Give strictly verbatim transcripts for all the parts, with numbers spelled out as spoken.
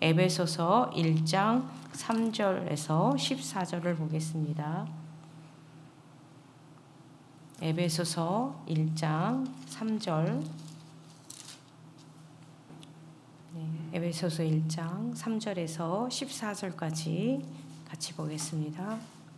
에베소서 일 장 삼 절에서 십사 절을 보겠습니다. 에베소서 일 장 삼 절. 네, 에베소서 일 장 삼 절에서 십사 절까지 같이 보겠습니다.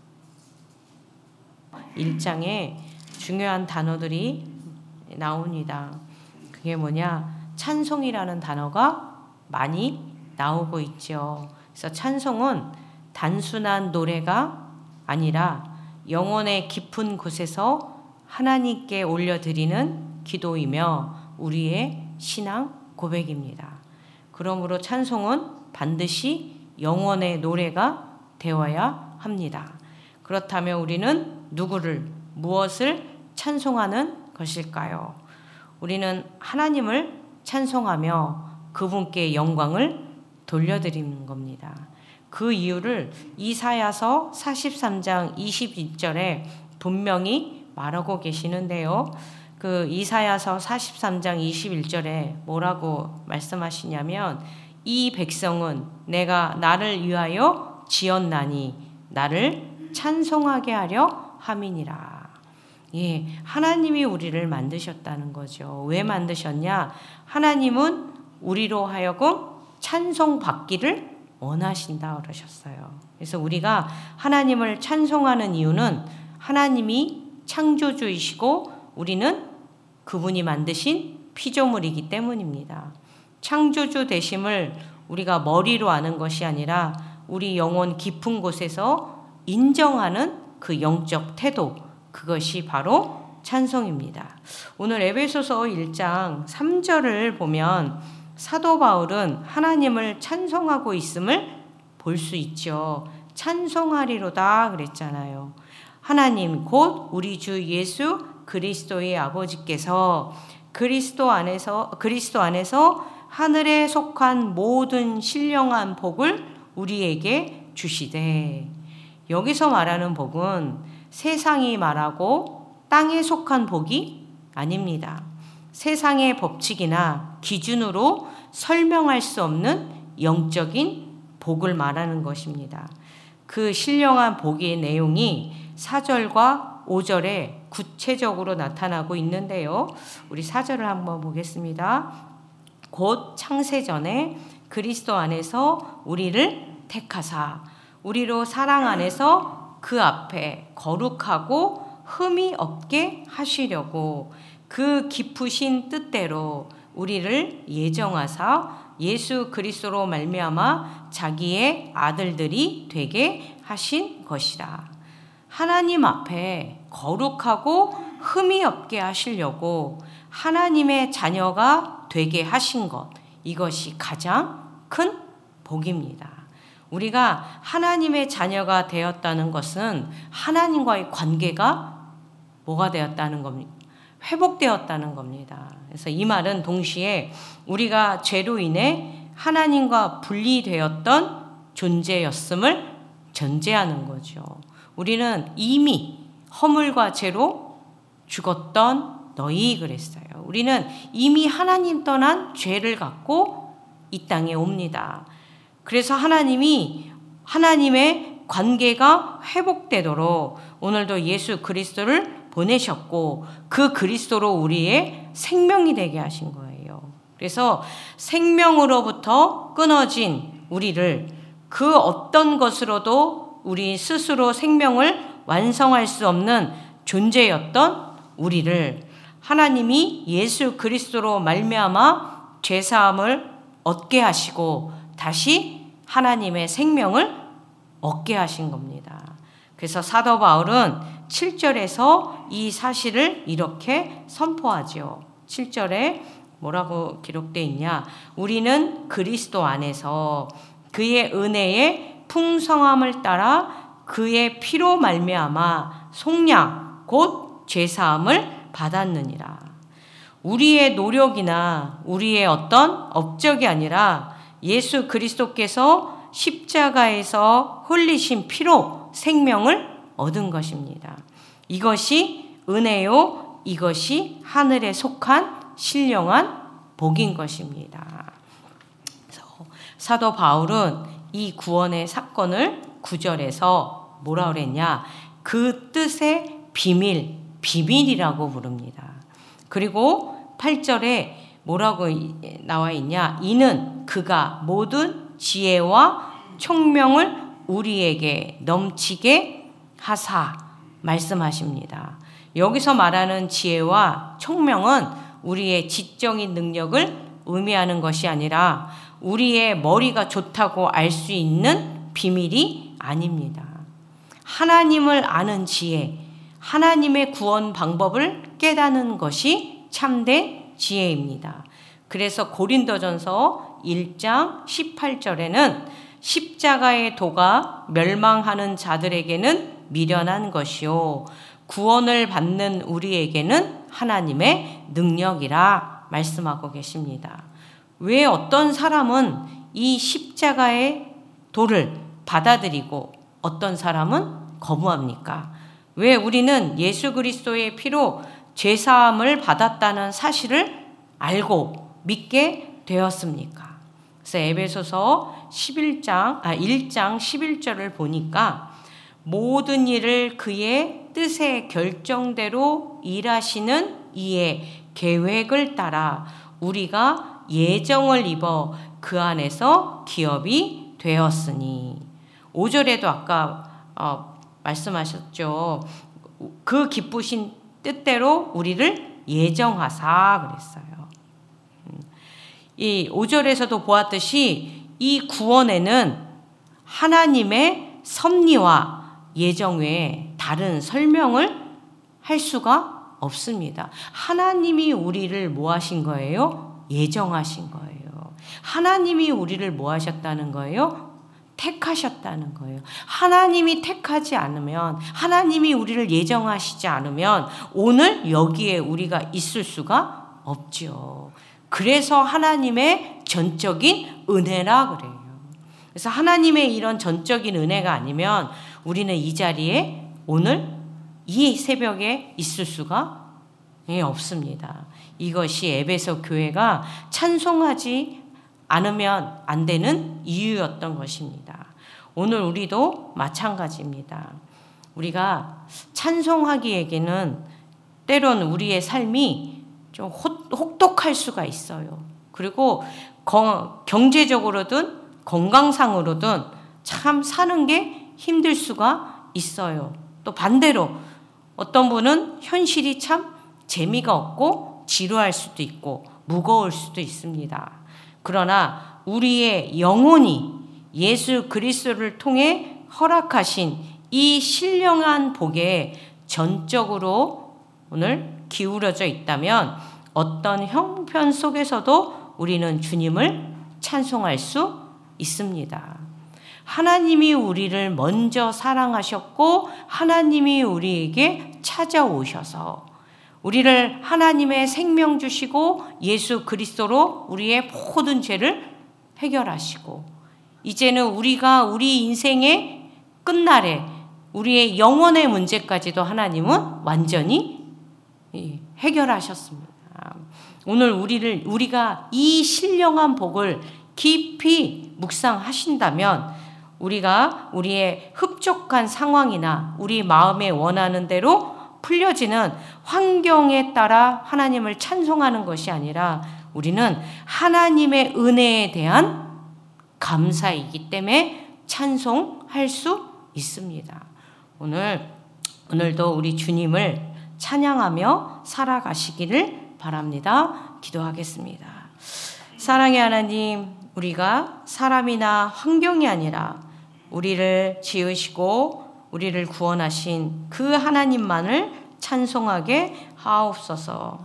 일 장에 중요한 단어들이 나옵니다. 그게 뭐냐? 찬송이라는 단어가 많이 나오고 있죠. 그래서 찬송은 단순한 노래가 아니라 영혼의 깊은 곳에서 하나님께 올려드리는 기도이며 우리의 신앙 고백입니다. 그러므로 찬송은 반드시 영혼의 노래가 되어야 합니다. 그렇다면 우리는 누구를, 무엇을 찬송하는 것일까요? 우리는 하나님을 찬송하며 그분께 영광을 돌려드리는 겁니다. 그 이유를 이사야서 사십삼 장 이십이 절에 분명히 말하고 계시는데요. 그 이사야서 사십삼 장 이십일 절에 뭐라고 말씀하시냐면 이 백성은 내가 나를 위하여 지었나니 나를 찬송하게 하려 함이니라. 예, 하나님이 우리를 만드셨다는 거죠. 왜 만드셨냐? 하나님은 우리로 하여금 찬송받기를 원하신다 그러셨어요. 그래서 우리가 하나님을 찬송하는 이유는 하나님이 창조주이시고 우리는 그분이 만드신 피조물이기 때문입니다. 창조주 되심을 우리가 머리로 아는 것이 아니라 우리 영혼 깊은 곳에서 인정하는 그 영적 태도, 그것이 바로 찬송입니다. 오늘 에베소서 일 장 삼 절을 보면 사도 바울은 하나님을 찬송하고 있음을 볼 수 있죠. 찬송하리로다 그랬잖아요. 하나님 곧 우리 주 예수 그리스도의 아버지께서 그리스도 안에서 그리스도 안에서 하늘에 속한 모든 신령한 복을 우리에게 주시되, 여기서 말하는 복은 세상이 말하고 땅에 속한 복이 아닙니다. 세상의 법칙이나 기준으로 설명할 수 없는 영적인 복을 말하는 것입니다. 그 신령한 복의 내용이 사 절과 오 절에 구체적으로 나타나고 있는데요. 우리 사 절을 한번 보겠습니다. 곧 창세전에 그리스도 안에서 우리를 택하사 우리로 사랑 안에서 그 앞에 거룩하고 흠이 없게 하시려고 그 깊으신 뜻대로 우리를 예정하사 예수 그리스도로 말미암아 자기의 아들들이 되게 하신 것이라. 하나님 앞에 거룩하고 흠이 없게 하시려고 하나님의 자녀가 되게 하신 것, 이것이 가장 큰 복입니다. 우리가 하나님의 자녀가 되었다는 것은 하나님과의 관계가 뭐가 되었다는 겁니까? 회복되었다는 겁니다. 그래서 이 말은 동시에 우리가 죄로 인해 하나님과 분리되었던 존재였음을 전제하는 거죠. 우리는 이미 허물과 죄로 죽었던 너희 그랬어요. 우리는 이미 하나님 떠난 죄를 갖고 이 땅에 옵니다. 그래서 하나님이 하나님의 관계가 회복되도록 오늘도 예수 그리스도를 보내셨고 그 그리스도로 우리의 생명이 되게 하신 거예요. 그래서 생명으로부터 끊어진 우리를 그 어떤 것으로도 우리 스스로 생명을 완성할 수 없는 존재였던 우리를 하나님이 예수 그리스도로 말미암아 죄사함을 얻게 하시고 다시 하나님의 생명을 얻게 하신 겁니다. 그래서 사도 바울은 칠 절에서 이 사실을 이렇게 선포하죠. 칠 절에 뭐라고 기록되어 있냐? 우리는 그리스도 안에서 그의 은혜의 풍성함을 따라 그의 피로 말미암아 속량 곧 죄사함을 받았느니라. 우리의 노력이나 우리의 어떤 업적이 아니라 예수 그리스도께서 십자가에서 흘리신 피로 생명을 얻은 것입니다. 이것이 은혜요, 이것이 하늘에 속한 신령한 복인 것입니다. 사도 바울은 이 구원의 사건을 구 절에서 뭐라 그랬냐? 그 뜻의 비밀, 비밀이라고 부릅니다. 그리고 팔 절에 뭐라고 나와 있냐? 이는 그가 모든 지혜와 총명을 우리에게 넘치게 하사 말씀하십니다. 여기서 말하는 지혜와 총명은 우리의 지적인 능력을 의미하는 것이 아니라 우리의 머리가 좋다고 알 수 있는 비밀이 아닙니다. 하나님을 아는 지혜, 하나님의 구원 방법을 깨닫는 것이 참된 지혜입니다. 그래서 고린도전서 일 장 십팔 절에는 십자가의 도가 멸망하는 자들에게는 미련한 것이요 구원을 받는 우리에게는 하나님의 능력이라 말씀하고 계십니다. 왜 어떤 사람은 이 십자가의 도를 받아들이고 어떤 사람은 거부합니까? 왜 우리는 예수 그리스도의 피로 죄사함을 받았다는 사실을 알고 믿게 되었습니까? 그래서 에베소서 십일 장, 아, 일 장 십일 절을 보니까 모든 일을 그의 뜻의 결정대로 일하시는 이의 계획을 따라 우리가 예정을 입어 그 안에서 기업이 되었으니 오 절에도 아까 어, 말씀하셨죠. 그 기쁘신 뜻대로 우리를 예정하사 그랬어요. 이 오 절에서도 보았듯이 이 구원에는 하나님의 섭리와 예정 외에 다른 설명을 할 수가 없습니다. 하나님이 우리를 뭐 하신 거예요? 예정하신 거예요. 하나님이 우리를 뭐 하셨다는 거예요? 택하셨다는 거예요. 하나님이 택하지 않으면, 하나님이 우리를 예정하시지 않으면 오늘 여기에 우리가 있을 수가 없죠. 그래서 하나님의 전적인 은혜라 그래요. 그래서 하나님의 이런 전적인 은혜가 아니면 우리는 이 자리에 오늘 이 새벽에 있을 수가 없습니다. 이것이 에베소 교회가 찬송하지 않으면 안 되는 이유였던 것입니다. 오늘 우리도 마찬가지입니다. 우리가 찬송하기에는 때로는 우리의 삶이 좀 혹독할 수가 있어요. 그리고 경제적으로든 건강상으로든 참 사는 게 힘들 수가 있어요. 또 반대로 어떤 분은 현실이 참 재미가 없고 지루할 수도 있고 무거울 수도 있습니다. 그러나 우리의 영혼이 예수 그리스도를 통해 허락하신 이 신령한 복에 전적으로 오늘 기울어져 있다면 어떤 형편 속에서도 우리는 주님을 찬송할 수 있습니다. 하나님이 우리를 먼저 사랑하셨고 하나님이 우리에게 찾아오셔서 우리를 하나님의 생명 주시고 예수 그리스도로 우리의 모든 죄를 해결하시고 이제는 우리가 우리 인생의 끝날에 우리의 영혼의 문제까지도 하나님은 완전히 해결하셨습니다. 오늘 우리를 우리가 이 신령한 복을 깊이 묵상하신다면 우리가 우리의 흡족한 상황이나 우리 마음에 원하는 대로 풀려지는 환경에 따라 하나님을 찬송하는 것이 아니라 우리는 하나님의 은혜에 대한 감사이기 때문에 찬송할 수 있습니다. 오늘 오늘도 우리 주님을 찬양하며 살아가시기를 바랍니다. 기도하겠습니다. 사랑의 하나님, 우리가 사람이나 환경이 아니라 우리를 지으시고 우리를 구원하신 그 하나님만을 찬송하게 하옵소서.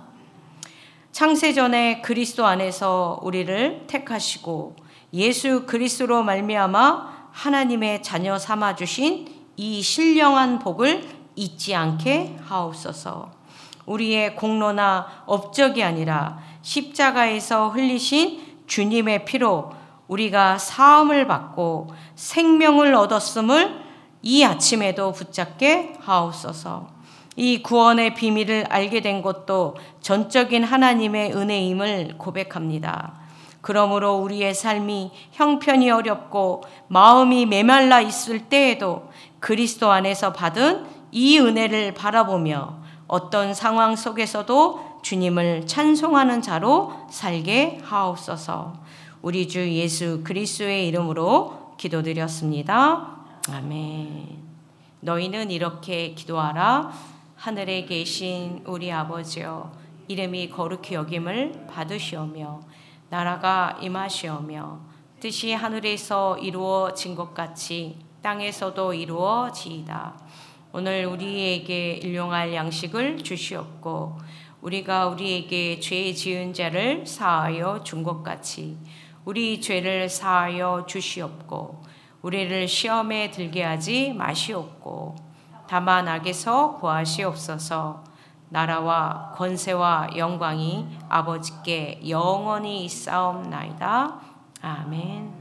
창세전에 그리스도 안에서 우리를 택하시고 예수 그리스도로 말미암아 하나님의 자녀 삼아 주신 이 신령한 복을 잊지 않게 하옵소서. 우리의 공로나 업적이 아니라 십자가에서 흘리신 주님의 피로 우리가 사함을 받고 생명을 얻었음을 이 아침에도 붙잡게 하옵소서. 이 구원의 비밀을 알게 된 것도 전적인 하나님의 은혜임을 고백합니다. 그러므로 우리의 삶이 형편이 어렵고 마음이 메말라 있을 때에도 그리스도 안에서 받은 이 은혜를 바라보며 어떤 상황 속에서도 주님을 찬송하는 자로 살게 하옵소서. 우리 주 예수 그리스도의 이름으로 기도드렸습니다. 아멘. 너희는 이렇게 기도하라. 하늘에 계신 우리 아버지여, 이름이 거룩히 여김을 받으시오며 나라가 임하시오며 뜻이 하늘에서 이루어진 것 같이 땅에서도 이루어지이다. 오늘 우리에게 일용할 양식을 주시옵고 우리가 우리에게 죄 지은 자를 사하여 준 것 같이 우리 죄를 사하여 주시옵고 우리를 시험에 들게 하지 마시옵고 다만 악에서 구하시옵소서. 나라와 권세와 영광이 아버지께 영원히 있사옵나이다. 아멘.